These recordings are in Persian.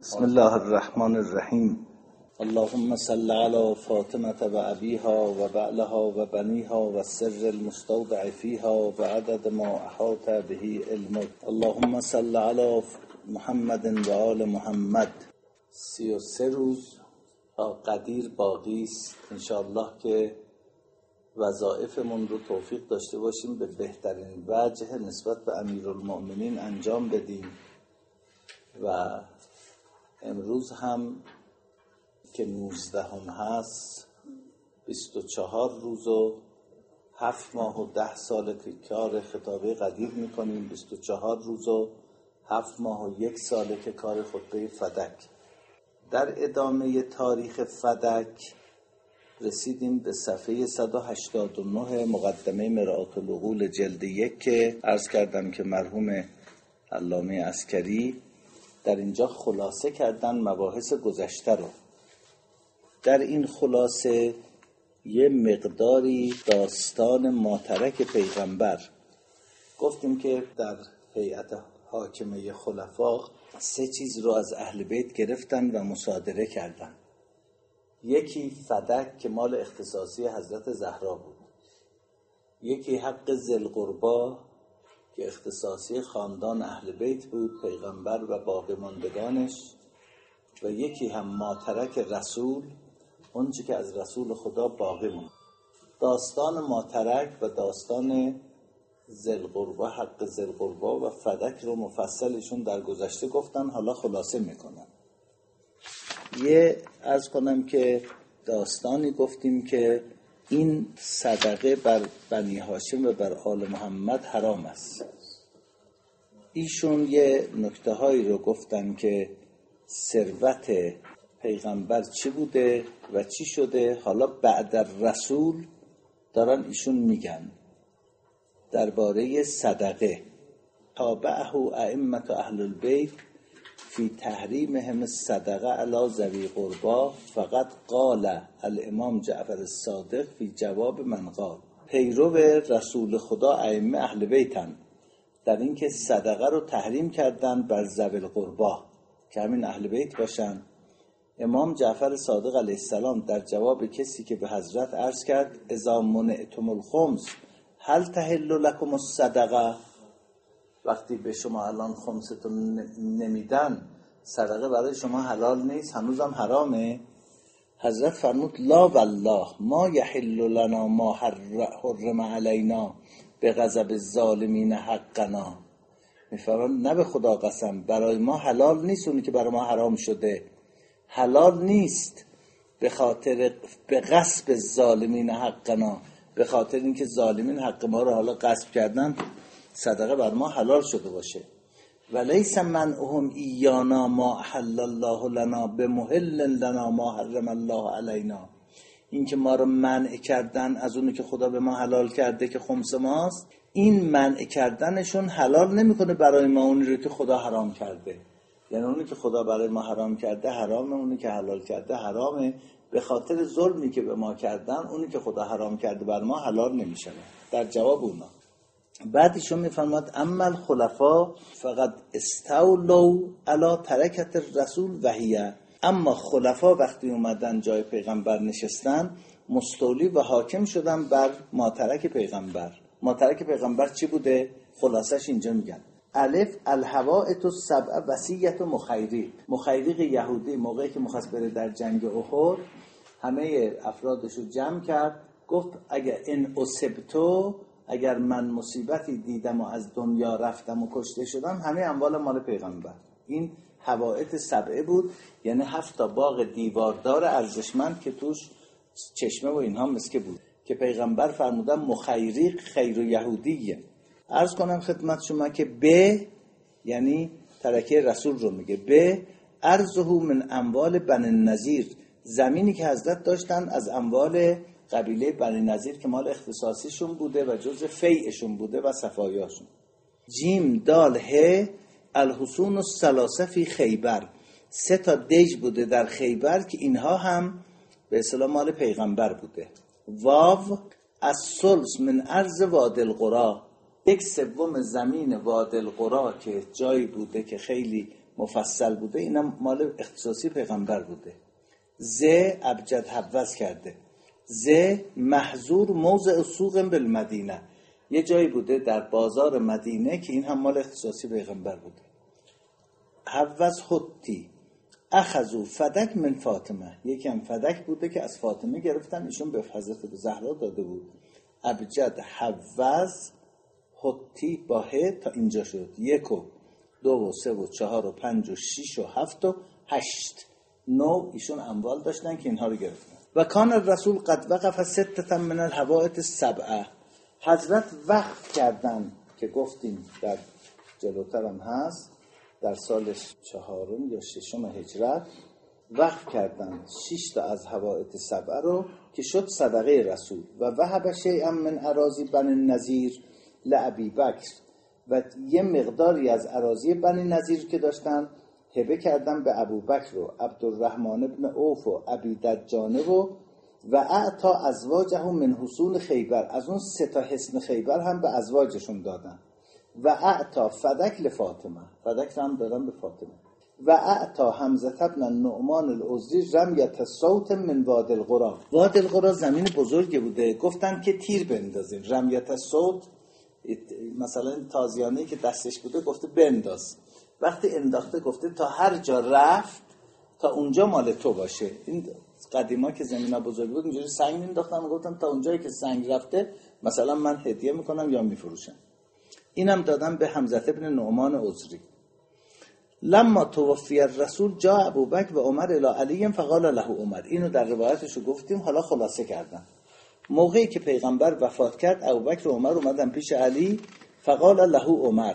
بسم الله الرحمن الرحیم. اللهم صل علی فاطمة و ابیها و بعلها و بنیها و سر المستودع فیها و عدد ما احاط به علمک. اللهم صل علی محمد و آل محمد. 33 روز تا قدیر باقی است. انشاءالله که وظایفمون رو توفیق داشته باشیم به بهترین وجه نسبت به امیرالمؤمنین انجام بدیم و امروز هم که 19 هست 24 روز و 7 ماه و 10 سال که کار خطابه قدیر میکنیم، 24 روز و 7 ماه و 1 سال که کار خطبه فدک. در ادامه تاریخ فدک رسیدیم به صفحه 189 مقدمه مرآت العقول جلد 1 که عرض کردم که مرحوم علامه عسکری در اینجا خلاصه کردن مباحث گذشته رو. در این خلاصه یه مقداری داستان ماترک پیغمبر گفتیم که در هیئت حاکمه خلفا 3 چیز رو از اهل بیت گرفتن و مصادره کردن. یکی فدک که مال اختصاصی حضرت زهرا بود، یکی حق ذوالقربی که اختصاصی خاندان اهل بیت بود، پیغمبر و باقی ماندگانش، و یکی هم ماترک رسول، اون چی که از رسول خدا باقی موند. داستان ماترک و داستان ذوالقربی، حق ذوالقربی و فدک رو مفصلشون در گذشته گفتن، حالا خلاصه میکنم. عرض کنم که داستانی گفتیم که این صدقه بر بنی هاشم و بر آل محمد حرام است. ایشون یه نکته هایی رو گفتن که ثروت پیغمبر چی بوده و چی شده. حالا بعد رسول دارن ایشون میگن درباره صدقه. تابعه ائمه اهل البیت فی تحریمهم الصدقه علی ذوی قربی فقط قال الامام جعفر الصادق فی جواب من قال. پیرو رسول خدا ائمه اهل بیتن در این که صدقه رو تحریم کردن بر ذوی القربی که همین اهل بیت باشن. امام جعفر صادق علیه السلام در جواب کسی که به حضرت عرض کرد اذا منعتم الخمس هل تحل لکم الصدقه، وقتی به شما الان خمستون نمیدن صدقه برای شما حلال نیست، هنوزم حرامه؟ حضرت فرمود لا والله ما یحل لنا ما حرم علینا به غضب الظالمین حقنا. میفرمان نه به خدا قسم، برای ما حلال نیست اونی که برای ما حرام شده، حلال نیست به خاطر به غصب الظالمین حقنا، به خاطر اینکه ظالمین حق ما رو حالا غصب کردن صدقه بر ما حلال شده باشه. ولیس منعهم ایانا ما احل الله لنا بمحل لنا ما حرم الله علینا. این که ما رو منع کردن از اونی که خدا به ما حلال کرده که خمس ماست، این منع کردنشون حلال نمیکنه برای ما اونی رو که خدا حرام کرده. یعنی اونی که خدا برای ما حرام کرده حرامه، اونی که حلال کرده حرامه. به خاطر ظلمی که به ما کردن اونی که خدا حرام کرده بر ما حلال نمیشه. در جواب اونا بعدشون میفرماد اما الخلفاء فقط استولوا علی ترکت الرسول وهیه. اما خلفا وقتی اومدن جای پیغمبر نشستن مستولی و حاکم شدن بر ماترک پیغمبر. ماترک پیغمبر چی بوده؟ خلاصش اینجا میگن. الف الحوائط السبع وصیت مخیریق یهودی موقعی که می‌خواست بره در جنگ احد همه افرادش رو جمع کرد، گفت اگر ان اصبتو، اگر من مصیبتی دیدم و از دنیا رفتم و کشته شدم، همه اموال مال پیغمبر. این حوائط سبعه بود، یعنی 7 تا باغ دیواردار ارزشمند که توش چشمه و اینها مسکه بود که پیغمبر فرمودن مخیریق خیر و یهودیه. عرض کنم خدمت شما که به یعنی ترکه رسول رو میگه. به ارزه من اموال بنی النضیر، زمینی که حضرت داشتن از اموال قبیله بنی نضیر که مال اختصاصیشون بوده و جزء فیعشون بوده و صفایاشون. جیم دال ه الحصون الثلاثه فی خیبر، 3 تا دژ بوده در خیبر که اینها هم به اصطلاح مال پیغمبر بوده. واو الثلث من ارض وادی القری، 1/3 زمین وادی القری که جایی بوده که خیلی مفصل بوده، اینم مال اختصاصی پیغمبر بوده. ز ابجد حوض کرده. ز محظور موضع سوق بالمدینه، یه جایی بوده در بازار مدینه که این هم مال اختصاصی پیغمبر بوده. حوض حتی اخذو فدک من فاطمه، یکی هم فدک بوده که از فاطمه گرفتن، ایشون به حضرت زهرا داده بود. ابجد حوض حتی با ه تا اینجا شد. 1 و 2 و 3 و 4 و 5 و 6 و 7 و 8 9 ایشون اموال داشتن که اینها رو گرفتن. و کان الرسول قد وقف 6 من الحوائط 7، حضرت وقف کردن که گفتیم در جلوتر هم هست، در سال 4 یا 6 هجرت وقف کردن 6 تا از حوائط 7 رو که شد صدقه رسول. و وهب شیئا من اراضی بنی النضیر لابی بکر، و یه مقداری از اراضی بنی نضیر که داشتن هبه کردن به ابوبکر و عبدالرحمن ابن عوف و ابی دجانه و اعطا ازواجه من حصون خیبر، از اون 3 تا حصن خیبر هم به ازواجشون دادن. و اعطا فدک لفاطمه، فدک هم دادن به فاطمه. و اعطا حمزه ابن النعمان العذری رمیت صوت من وادی القری، وادی القری زمین بزرگی بوده، گفتن که تیر بندازیم. رمیت صوت مثلا تازیانه‌ای که دستش بوده گفته بنداز، وقتی انداخته گفته تا هر جا رفت تا اونجا مال تو باشه. این قدیما که زمینا بزرگ بود اینجوری سنگ مینداختن، گفتن تا اونجایی که سنگ رفته مثلا من هدیه میکنم یا میفروشم. اینم دادم به حمزه ابن نعمان عذری. لما توفی الرسول جاء ابوبکر و عمر الی علی فقال له عمر، اینو در روایتشو گفتیم، حالا خلاصه کردم. موقعی که پیغمبر وفات کرد ابوبکر و عمر اومدن پیش علی، فقال له عمر،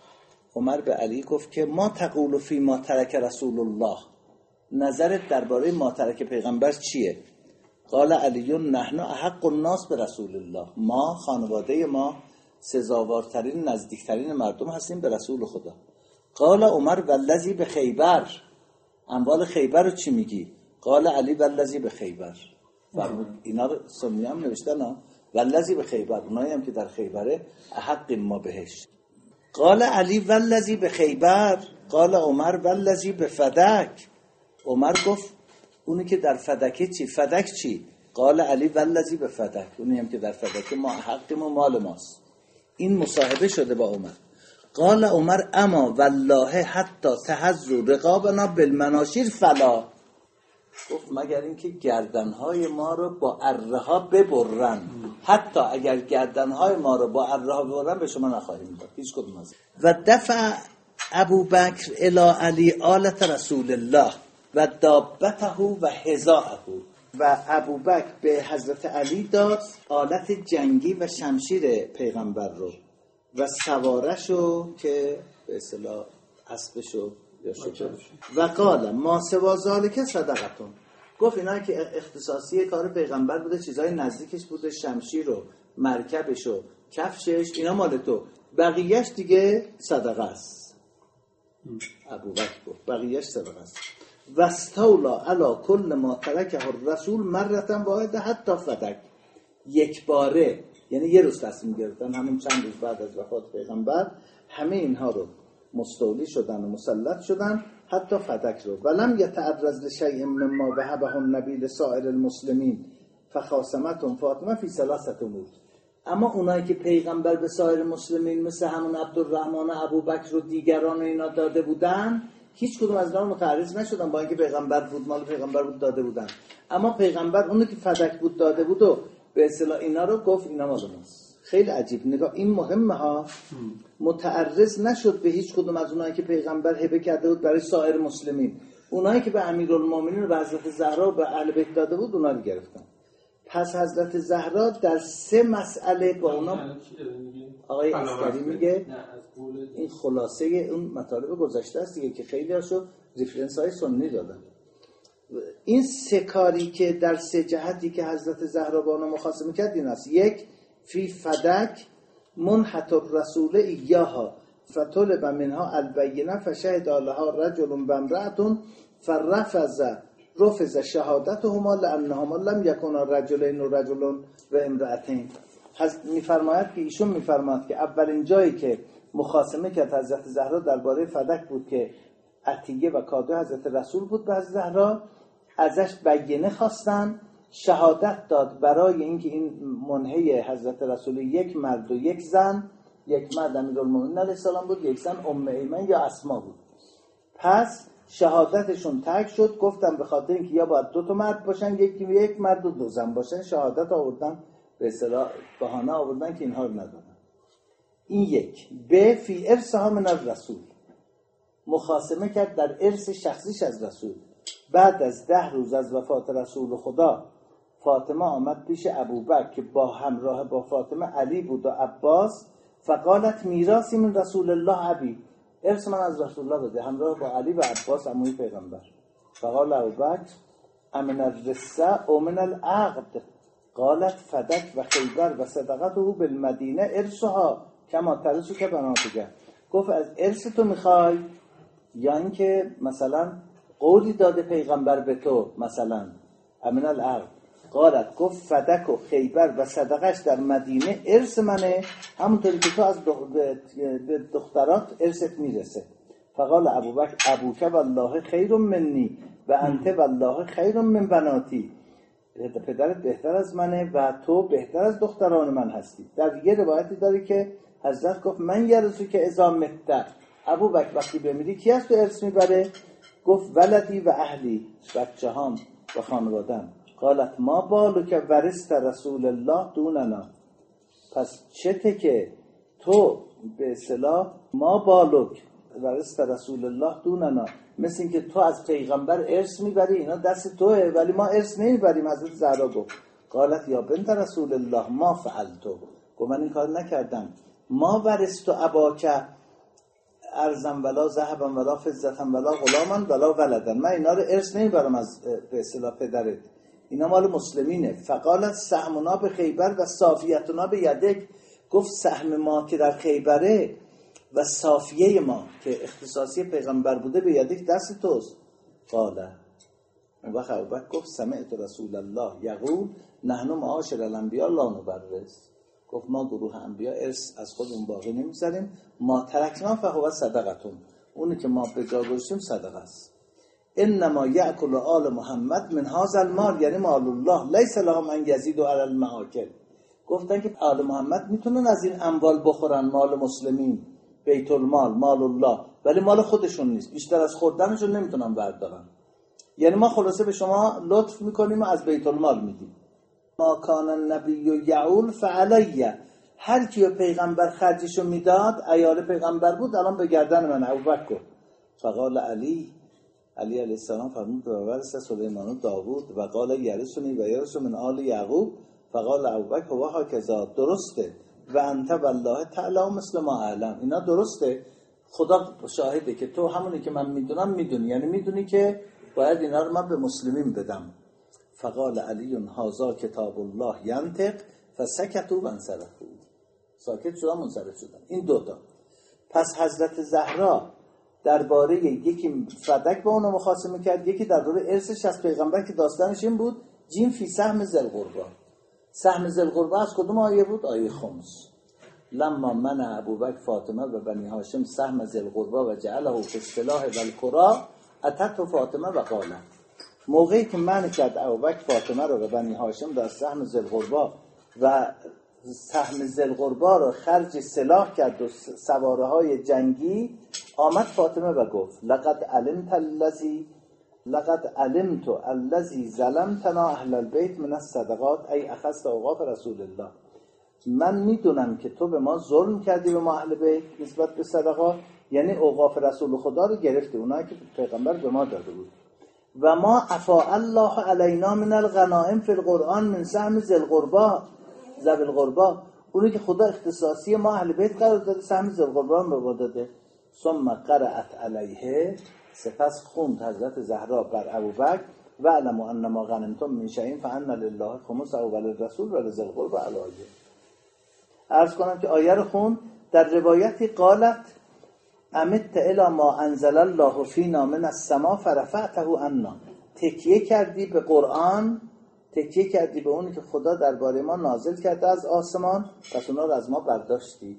عمر به علی گفت که ما تقول فی ما ترک رسول الله، نظرت درباره ما ترک پیغمبر چیه؟ قال علی نحن احق الناس به رسول الله، ما خانواده ما سزاوارترین نزدیکترین مردم هستیم به رسول خدا. قال عمر والذی به خیبر، اموال خیبر رو چی میگی؟ قال علی والذی به خیبر. فرمود اینا رو سنی هم نوشتن ها، والذی به خیبر، اونایی هم که در خیبره احق ما بهش. قال علی والذی به خیبر، قال عمر والذی به فدک. عمر گفت اونی که در فدکه چی؟ فدک چی؟ قال علی والذی به فدک، اونی هم که در فدکه ما حقیم و مال ماست. این مصاحبه شده با عمر. قال عمر اما والله حتی تهزوا رقابنا بالمناشیر فلا، گفت مگر اینکه گردنهای ما رو با اره ها ببرن، حتی اگر گردنهای ما رو با اره ها ببرن به شما نخواهیم داد هیچ کدوم از. و دفع ابوبکر الی علی آلت رسول الله و دابته و حذاءه، و ابوبکر به حضرت علی داد آلت جنگی و شمشیر پیغمبر رو و سوارشو که به اصطلاح اسبشو یا شکر. و قال ما سوا ذالک صدقتون، گفت اینا که اختصاصی کار پیغمبر بوده، چیزای نزدیکش بوده، شمشیر و مرکبش و کفشش، اینا مال تو، بقیهش دیگه صدقه است. ابوبکر گفت بقیهش صدقه است. و استولا علی کل ما ترکه الرسول مرة واحده حتی فدک، یک باره، یعنی یه روز تصمیم گرفتن، همون چند روز بعد از وفات پیغمبر همه اینها رو مستولی شدن و مسلط شدن حتی فدک رو. ولم یتعرض لشیء مما وهبه النبی لسائر المسلمین فخاصمتهم فاطمه فی 3 امور، اما اونایی که پیغمبر به سایر مسلمین مثل همون عبدالرحمن و ابوبکر و دیگران اینا داده بودن، هیچ کدوم از اینا متعرض نشدن، با اینکه پیغمبر بود، مال پیغمبر بود داده بودن، اما پیغمبر اونو که فدک بود داده بود و به اصطلاح اینا رو گفت اینا مال ماست. خیلی عجیب، نگاه این مهمه ها. متعرض نشد به هیچ کدوم از اونایی که پیغمبر هبه کرده بود برای سایر مسلمین، اونایی که به امیرالمومنین و به حضرت زهرا و به اهل بیت داده بود اونا رو گرفتن. پس حضرت زهرا در 3 مسئله با اونا، آقای عسکری میگه این خلاصه اون مطالب گذشته است دیگه که خیلی هاشو ریفرنس های سنی دادن. این 3 کاری که در 3 جهتی که حضرت زهرا با اونا مخاصمه کرد این است: 1 فی فدک منحت الرسول ایاها فطلب منها البینه فشهد لها رجل و امرأة فرفض شهادتهما لانهما لم یکونا رجلین و رجل و امرأتین. میفرماید که ایشون میفرماید که اولین جایی که مخاصمه کرد حضرت زهرا درباره فدک بود که عطیه و کادو حضرت رسول بود به حضرت زهرا. ازش بینه خواستن، شهادت داد برای اینکه این منهی حضرت رسول یک مرد و یک زن، یک مرد امیرالمومنین علیه السلام بود، یک زن ام ایمن یا اسما بود. پس شهادتشون ترک شد. گفتم به خاطر اینکه یا باید 2 مرد باشن، یک مرد و 2 زن باشن، شهادت آوردن، به اصطلاح بهانه آوردن که اینها رو ندادن. این یک. به فی ارثها من الرسول، مخاصمه کرد در ارث شخصیش از رسول. بعد از 10 روز از وفات رسول خدا، فاطمه آمد پیش ابوبکر که با همراه با فاطمه علی بود و عباس. فقالت میراثی من رسول الله ابی، ارث من از رسول الله بده، همراه با علی و عباس عموی پیغمبر. فقال ابوبکر امن الرثه او من العقد؟ قالت فدک و خیبر و صدقته بالمدینه ارثها کما ترثو که بناتگه. گفت از ارث تو میخوای یا اینکه مثلا قولی داده پیغمبر به تو، مثلا امن العقد؟ قالت گفت فدک و خیبر و صدقش در مدینه ارث منه، همونطوری که تو از دخترات ارثت میرسه. فقال ابوبکر ابوک والله خیر منی و انت والله خیر من بناتی، پدرت بهتر از منه و تو بهتر از دختران من هستی. در یه روایتی داری که حضرت گفت من یرثو که اذا مت، ابوبکر وقتی بمیری کی از تو ارث میبره؟ گفت ولدی و اهلی، بچه‌هام و خانواده‌ام. قالت ما بالو که ورثت رسول الله دوننا، پس چته که تو به اصطلاح ما بالوک ورثت رسول الله دوننا، مثل این که تو از پیغمبر ارث میبری، اینا دست توه ولی ما ارث نمیبریم. حضرت زهرا گفت قالت یا بنت رسول الله ما فعلتو، گفت من این کار نکردم. ما ورثت اباک ارزم ولا ذهبا ولا فضتا ولا غلاما ولا ولدا، من اینا رو ارث نمیبرم از به اصطلاح پدرت، اینا مال مسلمینه. فقالت سهمنا به خیبر و صافیتنا به یدک، گفت سهم ما که در خیبره و صافیه ما که اختصاصی پیغمبر بوده به یدک دست توست. قال اون وقت ابوبکر گفت سمعت رسول الله یقول نحن معاشر الانبیاء لا نورث، گفت ما گروه انبیا ارث از خودمون باقی نمیذاریم، ما ترکنا فهو صدقتون، اونی که ما به جا گذاشتیم صدقه است. انما یأکل آل محمد من هذا المال، یعنی مال الله لیس لهم ان یزیدوا علی المآکل. گفتن که آل محمد میتونن از این اموال بخورن، مال مسلمین، بیت المال، مال الله، ولی مال خودشون نیست، بیشتر از خوردنشون نمیتونن بردارن. یعنی ما خلاصه به شما لطف میکنیم و از بیت المال میدیم. ما کان النبی یعول فعلیه، هر کی پیغمبر خرجشو میداد، عیال پیغمبر بود، الان به گردن من. ابوبکر فقال علی علیه السلام فرمود ورث سلیمان و داوود و قال یرثنی و یرث من آل یعقوب. فقال ابوبکر و هکذا، درسته، و انت والله تعالی مثل ما اعلم، اینا درسته، خدا شاهده که تو همونی که من میدونم میدونی، یعنی میدونی که باید اینا رو من به مسلمین بدم. فقال علی هذا کتاب الله ینطق فسکتوا وانصرفوا، ساکت شدن منصرف شدن. این دوتا. پس حضرت زهرا درباره یکی فدک با اونو مخاصمه کرد، یکی درباره ارثش از پیغمبر که داستانش این بود جیم فی سهم ذی القربی. سهم ذی القربی از کدوم آیه بود؟ آیه خمس. لما من ابوبکر فاطمه و بنی هاشم سهم ذی القربی و جعله فی السلاح و القرى اتت فاطمه و قالت، موقعی که من کرد ابوبکر فاطمه رو به بنی هاشم در سهم ذی القربی و سهم ذی القربی رو خرج سلاح کرد و سواره های جنگی، آمد فاطمه و گفت لقد علمت الذی ظلمتنا اهل البیت من الصدقات ای اخذت اوقاف رسول الله، من میدونم که تو به ما ظلم کردی، به ما اهل بیت نسبت به صدقات، یعنی اوقاف رسول خدا رو گرفتی، اونایی که پیغمبر به ما داده بود. و ما عفا الله علینا من الغنائم فی القرآن من سهم ذی القربی، اونی که خدا اختصاصی ما اهل بیت قرار داده، سهم ذی القربی به ما داده. ثم قرأت علیه، سپس خوند حضرت زهرا بر ابوبکر و علموا ان ما غنمتم من شیء فان لله خمسه و للرسول و لذی القربی علیه. عرض کنم که آیه رو خوند. در روایتی قالت امت الی ما انزل الله فینا من السما فرفعته عنا، تکیه کردی به قرآن، تکیه کردی به اونی که خدا درباره ما نازل کرده از آسمان، پس اونا رو از ما برداشتی.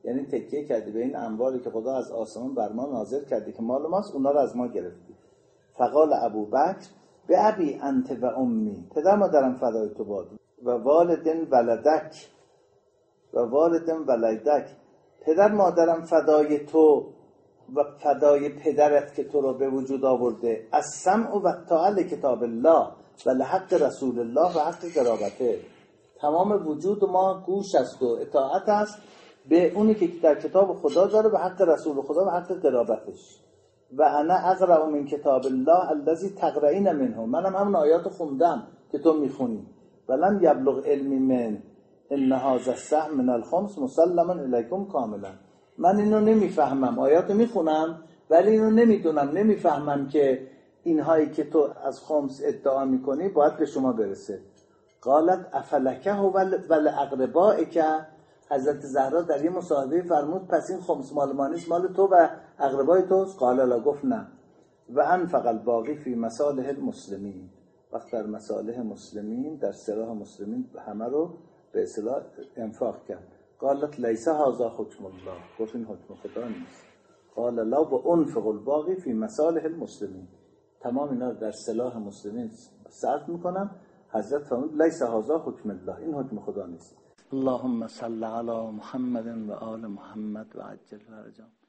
یعنی تکیه کردی به این انواری که خدا از آسمان بر ما نازل کرده که مال ماست، اونا رو از ما گرفتی. فقال ابوبکر به ابی انت و امی، پدر مادرم فدای تو باد، و والدن ولدک و والدن ولدک، پدر مادرم فدای تو و فدای پدرت که تو رو به وجود آورده. از سمع و طاعت کتاب الله و لحق رسول الله و حق قرابته، تمام وجود ما گوش است و اطاعت است به اونی که در کتاب خدا داره و حق رسول خدا و حق قرابتش. و انا اقرأ من کتاب الله الذی تقرئین منه، منم همون آیات خوندم که تو میخونی. ولم یبلغ علمی من ان هذا السهم من الخمس مسلما الیکم کاملا، من اینو نمیفهمم، آیاتو میخونم ولی اینو نمیدونم، نمیفهمم که اینهایی که تو از خمس ادعا میکنی باید به شما برسه. قالت افلکه ول اقربائک، حضرت زهرا در یه مصاحبه فرمود پس این خمس مال ما نیست، مال تو و اقربای توست؟ قال لا، گفت نه. و انفق الباقی فی مصالح المسلمین، وقت در مصالح مسلمین، در صلاح مسلمین همه رو به اصطلاح انفاق کرد. قالت لیس هذا حکم الله، گفت این حکم خدا نیست. قال لا و انفق الباقی فی مصالح المسلمین، تمام اینا رو در صلاح مسلمین صرف میکنم. حضرت فرمود لیس هذا حکم الله، این حکم خدا نیست. اللهم صل علی محمد و آل محمد و عجل فرجهم.